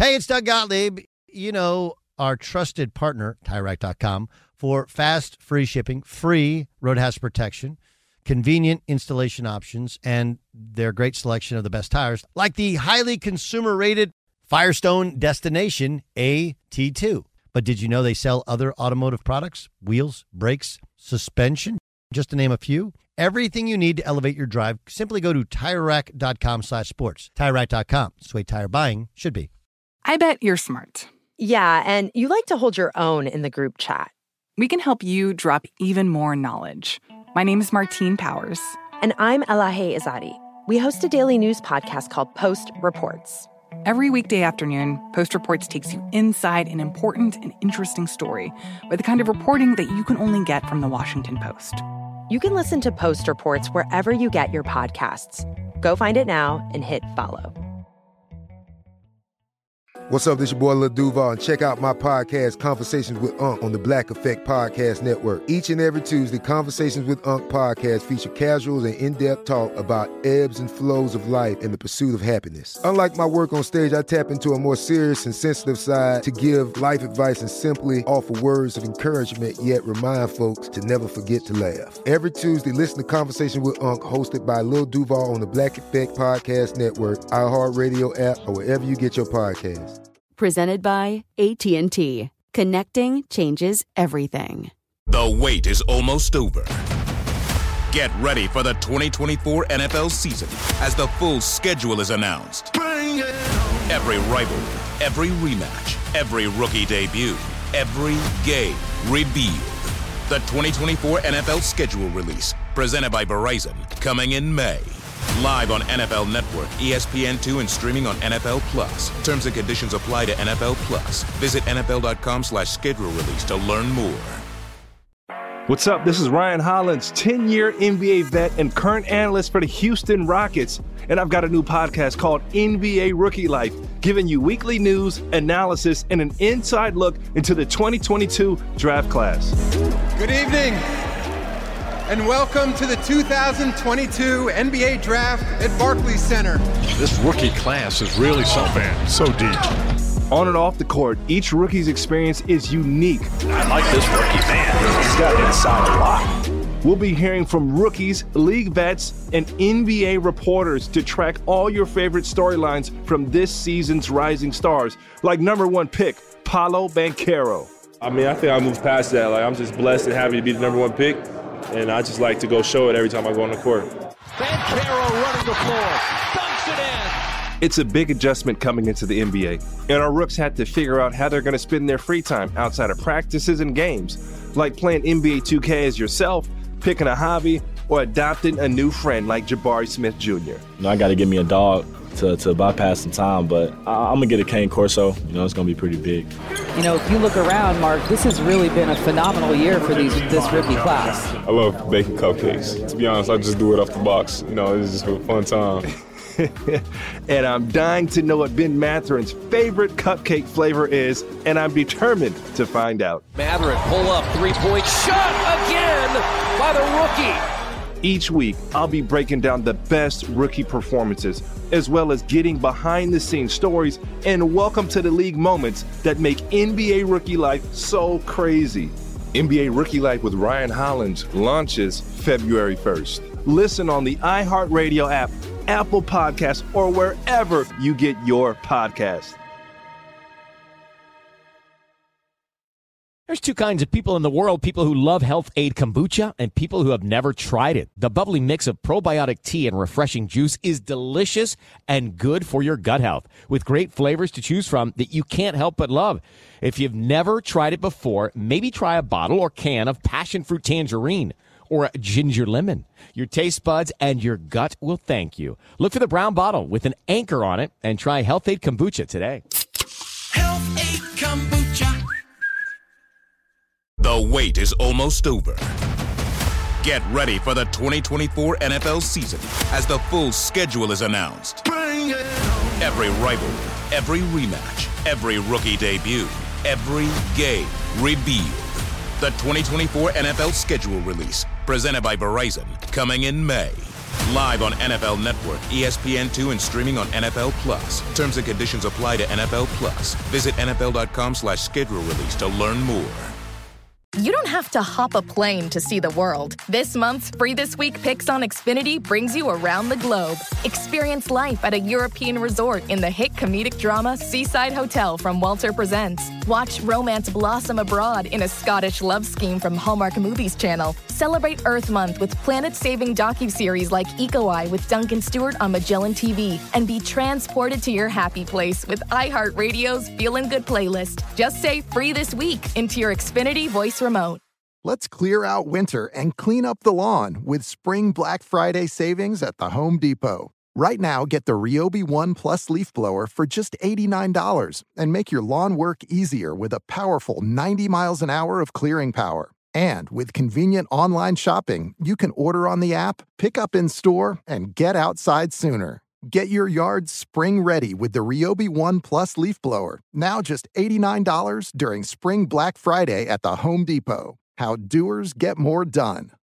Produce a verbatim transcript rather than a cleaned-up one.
Hey, it's Doug Gottlieb. You know, our trusted partner, Tire Rack dot com, for fast, free shipping, free road hazard protection, convenient installation options, and their great selection of the best tires, like the highly consumer-rated Firestone Destination A T two. But did you know they sell other automotive products? Wheels, brakes, suspension, just to name a few. Everything you need to elevate your drive, simply go to Tire Rack dot com slash sports. Tire Rack dot com. It's the way tire buying should be. I bet you're smart. Yeah, and you like to hold your own in the group chat. We can help you drop even more knowledge. My name is Martine Powers. And I'm Elahe Izadi. We host a daily news podcast called Post Reports. Every weekday afternoon, Post Reports takes you inside an important and interesting story with the kind of reporting that you can only get from the Washington Post. You can listen to Post Reports wherever you get your podcasts. Go find it now and hit follow. What's up, this is your boy Lil Duval, and check out my podcast, Conversations with Unc, on the Black Effect Podcast Network. Each and every Tuesday, Conversations with Unc podcast feature casuals and in-depth talk about ebbs and flows of life and the pursuit of happiness. Unlike my work on stage, I tap into a more serious and sensitive side to give life advice and simply offer words of encouragement, yet remind folks to never forget to laugh. Every Tuesday, listen to Conversation with Unc, hosted by Lil Duval on the Black Effect Podcast Network, iHeartRadio app, or wherever you get your podcasts. Presented by A T and T. Connecting changes everything. The wait is almost over. Get ready for the twenty twenty-four N F L season as the full schedule is announced. Every rivalry, every rematch, every rookie debut, every game revealed. The twenty twenty-four N F L schedule release, presented by Verizon, coming in May. Live on N F L Network, E S P N two, and streaming on N F L Plus. Terms and conditions apply to N F L Plus. Visit N F L dot com slash schedule release to learn more. What's up? This is Ryan Hollins, ten-year N B A vet and current analyst for the Houston Rockets. And I've got a new podcast called N B A Rookie Life, giving you weekly news, analysis, and an inside look into the twenty twenty-two draft class. Good evening, and welcome to the two thousand twenty-two N B A Draft at Barclays Center. This rookie class is really something, so deep. On and off the court, each rookie's experience is unique. I like this rookie, man. He's got inside a lot. We'll be hearing from rookies, league vets, and N B A reporters to track all your favorite storylines from this season's rising stars, like number one pick, Paolo Banchero. I mean, I think I moved past that. Like, I'm just blessed and happy to be the number one pick, and I just like to go show it every time I go on the court. Banchero running the floor, dumps it in. It's a big adjustment coming into the N B A, and our rooks had to figure out how they're going to spend their free time outside of practices and games, like playing N B A two K as yourself, picking a hobby, or adopting a new friend like Jabari Smith Junior You know, I got to give me a dog to, to bypass some time, but I, I'm going to get a Cane Corso. You know, it's going to be pretty big. You know, if you look around, Mark, this has really been a phenomenal year for these this rookie class. I love baking cupcakes. To be honest, I just do it off the box. You know, it's just a fun time. And I'm dying to know what Ben Matherin's favorite cupcake flavor is, and I'm determined to find out. Matherin, pull up, three-point shot again by the rookie. Each week, I'll be breaking down the best rookie performances, as well as getting behind-the-scenes stories and welcome to the league moments that make N B A Rookie Life so crazy. N B A Rookie Life with Ryan Hollins launches February first. Listen on the iHeartRadio app, Apple Podcasts, or wherever you get your podcasts. There's two kinds of people in the world, people who love Health Aid Kombucha and people who have never tried it. The bubbly mix of probiotic tea and refreshing juice is delicious and good for your gut health, with great flavors to choose from that you can't help but love. If you've never tried it before, maybe try a bottle or can of passion fruit tangerine or a ginger lemon. Your taste buds and your gut will thank you. Look for the brown bottle with an anchor on it and try Health Aid Kombucha today. Health Aid Kombucha. The wait is almost over. Get ready for the twenty twenty-four N F L season as the full schedule is announced. Every rivalry, every rematch, every rookie debut, every game revealed. The twenty twenty-four N F L schedule release, presented by Verizon, coming in May. Live on N F L Network, E S P N two, and streaming on N F L Plus. Terms and conditions apply to N F L Plus. Visit N F L dot com slash schedule release to learn more. You don't have to hop a plane to see the world. This month's Free This Week Picks on Xfinity brings you around the globe. Experience life at a European resort in the hit comedic drama Seaside Hotel from Walter Presents. Watch romance blossom abroad in a Scottish love scheme from Hallmark Movies Channel. Celebrate Earth Month with planet-saving docuseries like Eco Eye with Duncan Stewart on Magellan T V. And be transported to your happy place with iHeartRadio's Feelin' Good playlist. Just say Free This Week into your Xfinity voice remote. Let's clear out winter and clean up the lawn with Spring Black Friday savings at the Home Depot. Right now, get the Ryobi One Plus leaf blower for just eighty-nine dollars and make your lawn work easier with a powerful ninety miles an hour of clearing power. And with convenient online shopping, you can order on the app, pick up in store, and get outside sooner. Get your yard spring ready with the Ryobi One Plus leaf blower, now just eighty-nine dollars during Spring Black Friday at the Home Depot. How doers get more done.